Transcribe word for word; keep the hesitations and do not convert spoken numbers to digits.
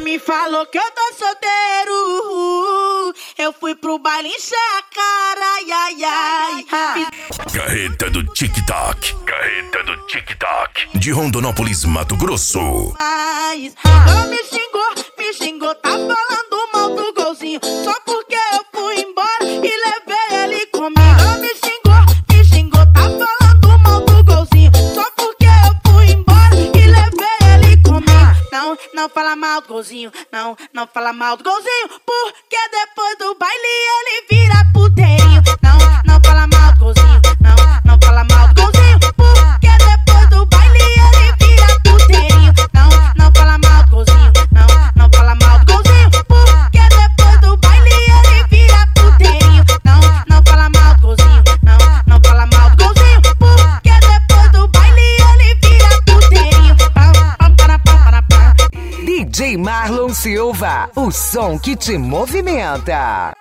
me falou que eu tô solteiro. Eu fui pro baile encher a cara, ai, ai, ai. Carreta do Tic-Tac. Carreta do Tic-Tac. De Rondonópolis, Mato Grosso. Mas ela me xingou, me xingou, tá falando mal do golzinho. Só porque eu fui embora e levei ele comigo. Ela me xingou, me xingou, tá falando mal do golzinho. Só porque eu fui embora e levei ele comigo. Não, não fala mal do golzinho, não, não fala mal do golzinho. Porque depois do baile ele vira puteirinho. Não, não fala mal do golzinho, não, não fala mal do golzinho. Porque depois do baile ele vira puteirinho. Não, não fala mal do golzinho, não, não fala mal do golzinho. Porque depois do baile ele vira puteirinho. Não, não fala mal do golzinho, não, não fala mal do golzinho. Porque depois do baile ele vira puteirinho. Pam, pam, para, pam, para, pam. D J Marlon Silva, o som que te movimenta.